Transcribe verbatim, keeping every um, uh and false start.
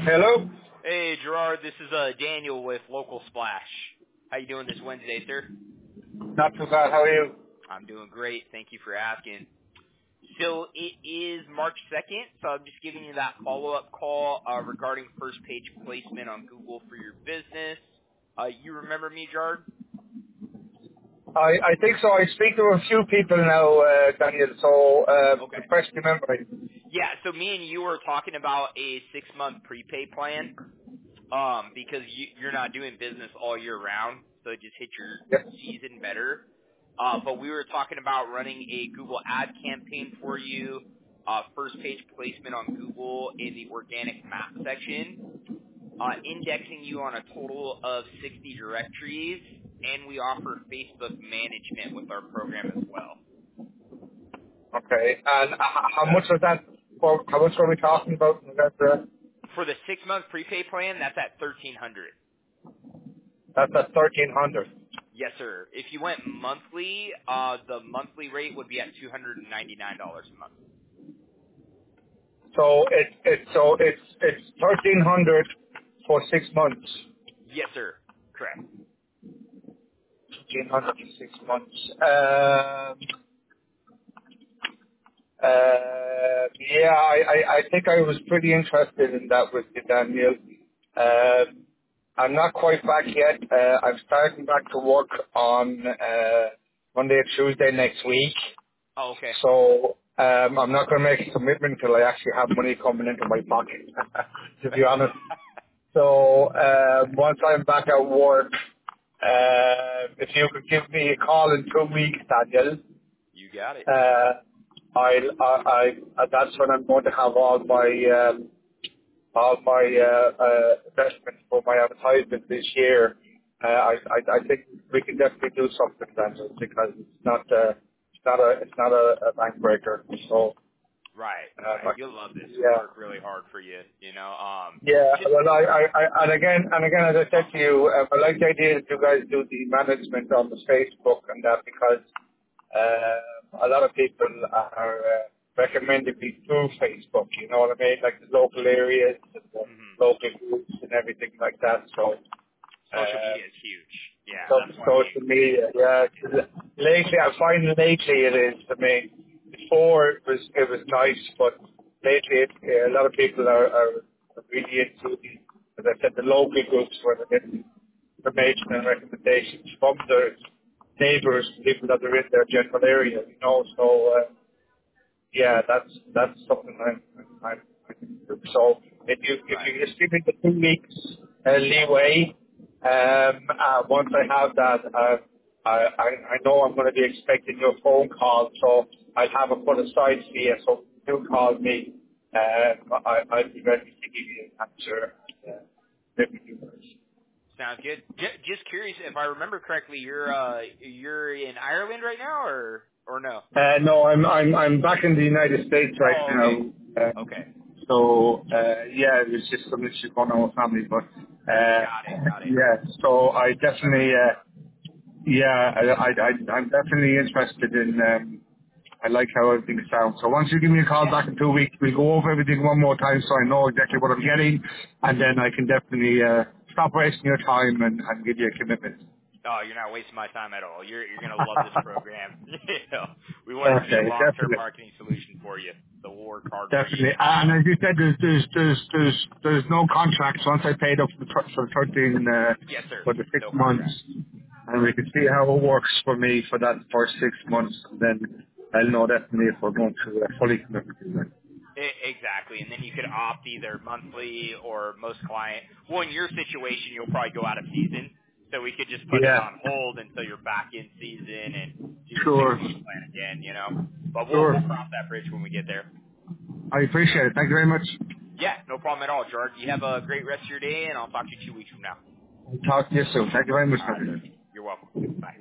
Hello? Hey, Gerard, this is uh, Daniel with Local Splash. How you doing this Wednesday, sir? Not too bad. How are you? I'm doing great. Thank you for asking. So it is March second, so I'm just giving you that follow-up call uh, regarding first-page placement on Google for your business. Uh, you remember me, Gerard? I, I think so. I speak to a few people now, uh, Daniel, so uh, Okay. refresh my memory. Yeah, so me and you were talking about a six-month prepaid plan um, because you, you're not doing business all year round, so it just hit your Yes. season better. Uh, but we were talking about running a Google ad campaign for you, uh, first page placement on Google in the organic map section, uh, indexing you on a total of sixty directories, and we offer Facebook management with our program as well. Okay. And uh, how much was that? For, how much were we talking about? That's, uh, For the six-month prepaid plan, that's at thirteen hundred dollars. that's at thirteen hundred. Yes, sir. If you went monthly, uh, the monthly rate would be at two hundred ninety-nine dollars a month. So it's it's so it's it's thirteen hundred for six months. Yes, sir. Correct. Thirteen hundred for six months. Um, uh, yeah, I, I I think I was pretty interested in that with you, Daniel. Um, I'm not quite back yet. Uh, I'm starting back to work on uh, Monday or Tuesday next week. Oh, okay. So um, I'm not going to make a commitment until I actually have money coming into my pocket, to be honest. So uh, once I'm back at work, uh, if you could give me a call in two weeks, Daniel, You got it. uh, I'll, I, I, that's when I'm going to have all my um, all my uh, uh, investments for my advertisement this year. Uh, I, I, I think we can definitely do something then, because it's not uh, it's not a it's not a, a bank breaker. So Right, uh, right. I, You'll love this. We yeah, work really hard for you, you know. Um, yeah. just, Well, I, I, I and again and again, as I oh, said to you, uh, I like the idea that you guys do the management on the Facebook and that, because uh, a lot of people are uh, recommending me through Facebook. You know what I mean? Like the local areas, and the hmm local groups, and everything like that. So. social Uh, media is huge. Yeah, so- that's why we social include media, it. yeah. 'Cause lately, I find lately it is for me. Before it was it was nice, but lately it, yeah, a lot of people are, are really into the, as I said, the local groups where they're getting information and recommendations from their neighbours, people that are in their general area, you know. So uh, yeah, that's that's something I I, I can do. So if you if Right. you just give me the two weeks uh, leeway, um, uh, once I have that, uh, I, I I know I'm going to be expecting your phone call, so I'll have a put aside for you. So if you call me, uh, I I'll be ready to give you an answer. Uh, maybe you guys. Sounds good. J- just curious, if I remember correctly, you're uh, you're in Ireland right now, or or no? Uh, no, I'm I'm I'm back in the United States right Oh, okay. now. Um, Okay. so uh, yeah, it was just something that's going on with family, but uh, Got it. Got it. yeah. So I definitely uh, yeah, I, I I I'm definitely interested in. Um, I like how everything sounds. So once you give me a call Yeah. back in two weeks, we'll go over everything one more time, so I know exactly what I'm getting, and then I can definitely uh, stop wasting your time and, and give you a commitment. Oh, you're not wasting my time at all. You're you're gonna love this program. you know, we want it to be a Okay, long-term definitely. marketing solution for you. So we'll work hard for you. Definitely. And as you said, there's there's there's there's, there's no contracts. Once I paid up for the tw- for the thirteen uh, Yes, sir. for the six No months, contract. and we can see how it works for me for that first six months, and then I'll know definitely if we're going to uh, fully commit to that. I- Exactly, and then you could opt either monthly or most client. Well, in your situation, you'll probably go out of season, so we could just put it Yeah. on hold until you're back in season and do the six Sure. month plan again. You know, but we'll Sure. we'll cross that bridge when we get there. I appreciate it. Thank you very much. Yeah, no problem at all, Gerard. You have a great rest of your day, and I'll talk to you two weeks from now. I'll talk to you soon. Thank you very much. All right, sir. David. You're welcome. Bye.